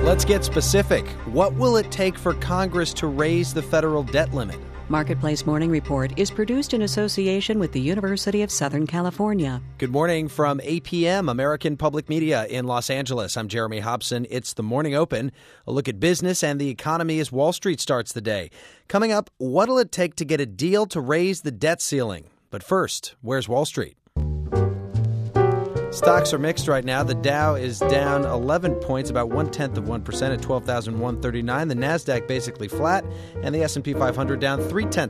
Let's get specific. What will it take for Congress to raise the federal debt limit? Marketplace Morning Report is produced in association with the University of Southern California. Good morning from APM, American Public Media in Los Angeles. I'm Jeremy Hobson. It's the Morning Open. A look at business and the economy as Wall Street starts the day. Coming up, what'll it take to get a deal to raise the debt ceiling? But first, where's Wall Street? Stocks are mixed right now. The Dow is down 11 points, about 0.1% at 12,139. The Nasdaq basically flat, and the S&P 500 down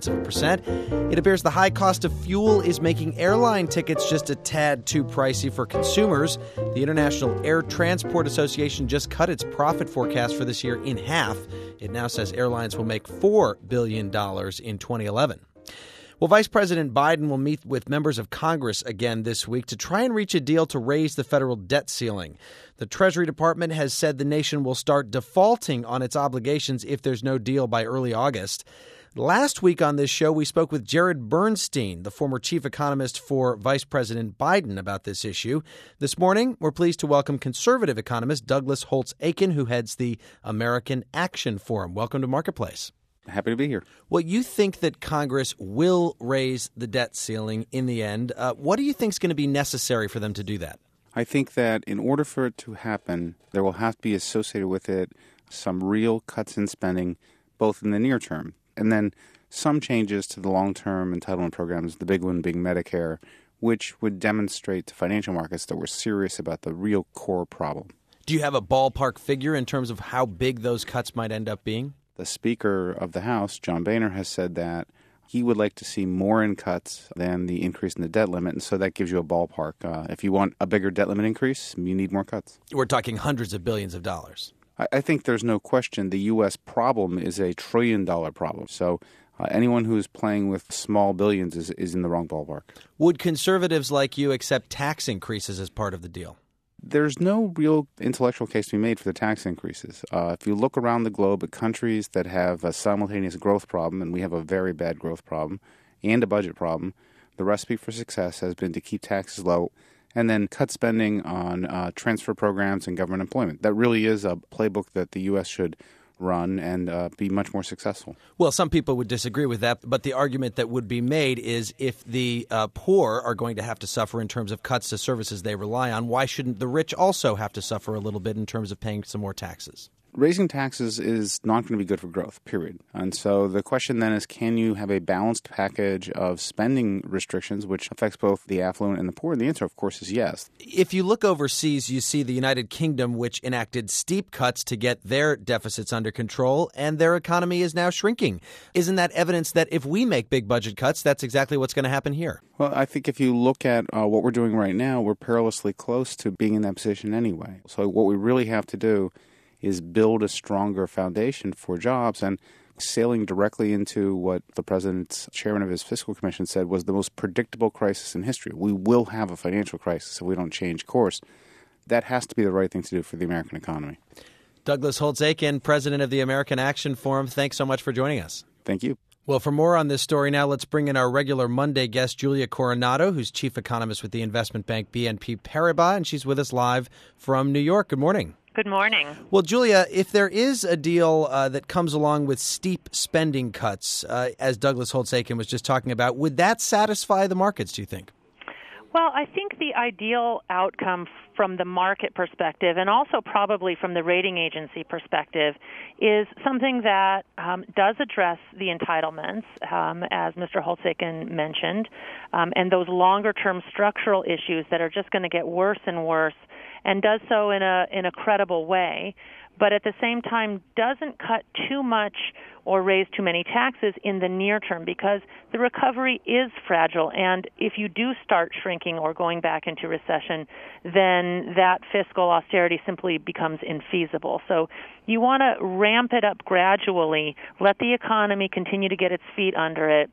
0.3%. It appears the high cost of fuel is making airline tickets just a tad too pricey for consumers. The International Air Transport Association just cut its profit forecast for this year in half. It now says airlines will make $4 billion in 2011. Well, Vice President Biden will meet with members of Congress again this week to try and reach a deal to raise the federal debt ceiling. The Treasury Department has said the nation will start defaulting on its obligations if there's no deal by early August. Last week on this show, we spoke with Jared Bernstein, the former chief economist for Vice President Biden, about this issue. This morning, we're pleased to welcome conservative economist Douglas Holtz-Eakin, who heads the American Action Forum. Welcome to Marketplace. Happy to be here. Well, you think that Congress will raise the debt ceiling in the end. What do you think is going to be necessary for them to do that? I think that in order for it to happen, there will have to be associated with it some real cuts in spending, both in the near term, and then some changes to the long-term entitlement programs, the big one being Medicare, which would demonstrate to financial markets that we're serious about the real core problem. Do you have a ballpark figure in terms of how big those cuts might end up being? The Speaker of the House, John Boehner, has said that he would like to see more in cuts than the increase in the debt limit, and so that gives you a ballpark. If you want a bigger debt limit increase, you need more cuts. We're talking hundreds of billions of dollars. I think there's no question the U.S. problem is a $1 trillion problem. So anyone who's playing with small billions is in the wrong ballpark. Would conservatives like you accept tax increases as part of the deal? There's no real intellectual case to be made for the tax increases. If you look around the globe at countries that have a simultaneous growth problem, and we have a very bad growth problem, and a budget problem, the recipe for success has been to keep taxes low and then cut spending on transfer programs and government employment. That really is a playbook that the U.S. should run and be much more successful. Well, some people would disagree with that, but the argument that would be made is if the poor are going to have to suffer in terms of cuts to services they rely on, why shouldn't the rich also have to suffer a little bit in terms of paying some more taxes? Raising taxes is not going to be good for growth, period. And so the question then is, can you have a balanced package of spending restrictions which affects both the affluent and the poor? And the answer, of course, is yes. If you look overseas, you see the United Kingdom, which enacted steep cuts to get their deficits under control, and their economy is now shrinking. Isn't that evidence that if we make big budget cuts, that's exactly what's going to happen here? Well, I think if you look at what we're doing right now, we're perilously close to being in that position anyway. So what we really have to do is build a stronger foundation for jobs, and sailing directly into what the president's chairman of his fiscal commission said was the most predictable crisis in history. We will have a financial crisis if we don't change course. That has to be the right thing to do for the American economy. Douglas Holtz-Eakin, president of the American Action Forum, thanks so much for joining us. Thank you. Well, for more on this story now, let's bring in our regular Monday guest, Julia Coronado, who's chief economist with the investment bank BNP Paribas, and she's with us live from New York. Good morning. Good morning. Well, Julia, if there is a deal that comes along with steep spending cuts, as Douglas Holtz-Eakin was just talking about, would that satisfy the markets, do you think? Well, I think the ideal outcome from the market perspective, and also probably from the rating agency perspective, is something that does address the entitlements, as Mr. Holtz-Eakin mentioned, and those longer-term structural issues that are just going to get worse and worse, and does so in a credible way, but at the same time doesn't cut too much or raise too many taxes in the near term, because the recovery is fragile, and if you do start shrinking or going back into recession, then that fiscal austerity simply becomes infeasible. So you want to ramp it up gradually, let the economy continue to get its feet under it,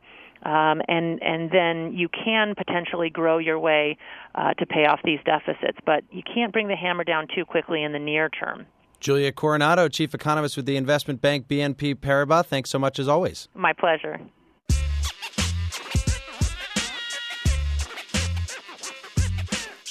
and then you can potentially grow your way to pay off these deficits. But you can't bring the hammer down too quickly in the near term. Julia Coronado, chief economist with the investment bank BNP Paribas, thanks so much as always. My pleasure.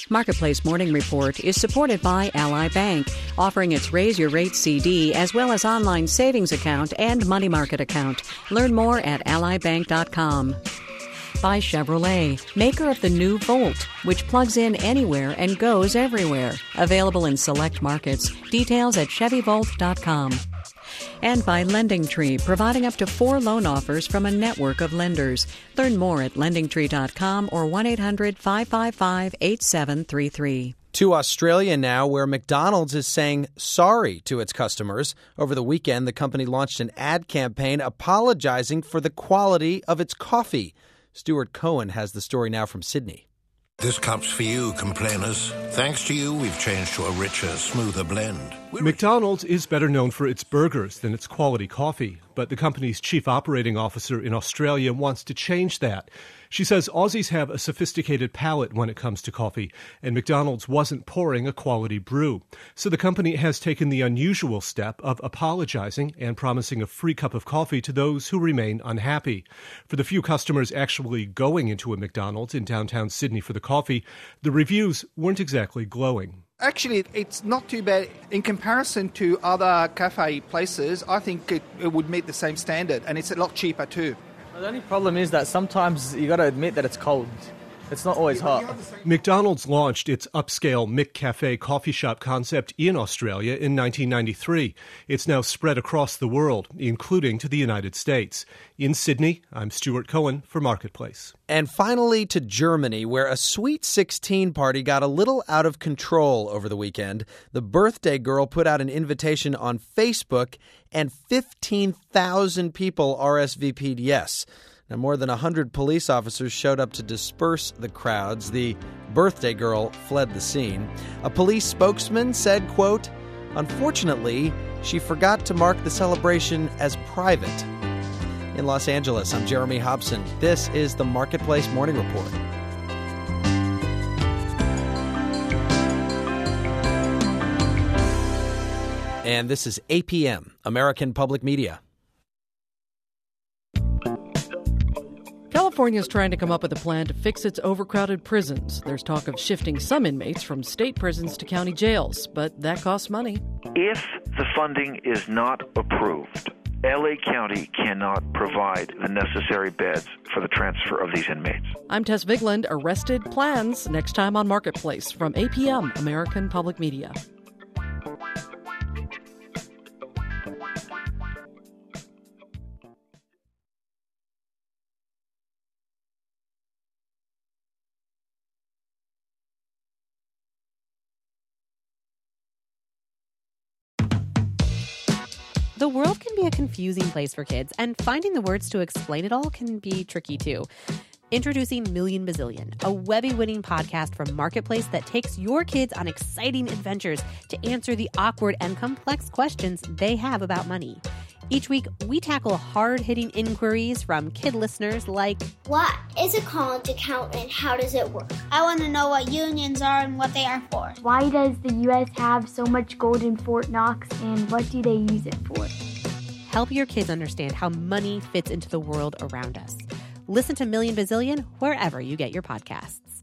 Marketplace Morning Report is supported by Ally Bank, offering its Raise Your Rate CD as well as online savings account and money market account. Learn more at allybank.com. By Chevrolet, maker of the new Volt, which plugs in anywhere and goes everywhere. Available in select markets. Details at ChevyVolt.com. And by LendingTree, providing up to 4 loan offers from a network of lenders. Learn more at LendingTree.com or 1-800-555-8733. To Australia now, where McDonald's is saying sorry to its customers. Over the weekend, the company launched an ad campaign apologizing for the quality of its coffee. Stuart Cohen has the story now from Sydney. This cup's for you, complainers. Thanks to you, we've changed to a richer, smoother blend. McDonald's is better known for its burgers than its quality coffee, but the company's chief operating officer in Australia wants to change that. She says Aussies have a sophisticated palate when it comes to coffee, and McDonald's wasn't pouring a quality brew. So the company has taken the unusual step of apologizing and promising a free cup of coffee to those who remain unhappy. For the few customers actually going into a McDonald's in downtown Sydney for the coffee, the reviews weren't exactly glowing. Actually, it's not too bad. In comparison to other cafe places, I think it would meet the same standard, and it's a lot cheaper too. The only problem is that sometimes you got to admit that it's cold. It's not always hot. McDonald's launched its upscale McCafe coffee shop concept in Australia in 1993. It's now spread across the world, including to the United States. In Sydney, I'm Stuart Cohen for Marketplace. And finally to Germany, where a Sweet 16 party got a little out of control over the weekend. The birthday girl put out an invitation on Facebook, and 15,000 people RSVP'd yes. Now, more than 100 police officers showed up to disperse the crowds. The birthday girl fled the scene. A police spokesman said, quote, "Unfortunately, she forgot to mark the celebration as private." In Los Angeles, I'm Jeremy Hobson. This is the Marketplace Morning Report. And this is APM, American Public Media. California is trying to come up with a plan to fix its overcrowded prisons. There's talk of shifting some inmates from state prisons to county jails, but that costs money. If the funding is not approved, LA County cannot provide the necessary beds for the transfer of these inmates. I'm Tess Vigland. Arrested Plans next time on Marketplace from APM, American Public Media. The world can be a confusing place for kids, and finding the words to explain it all can be tricky too. Introducing Million Bazillion, a Webby-winning podcast from Marketplace that takes your kids on exciting adventures to answer the awkward and complex questions they have about money. Each week, we tackle hard-hitting inquiries from kid listeners like, what is a college account and how does it work? I want to know what unions are and what they are for. Why does the U.S. have so much gold in Fort Knox and what do they use it for? Help your kids understand how money fits into the world around us. Listen to Million Bazillion wherever you get your podcasts.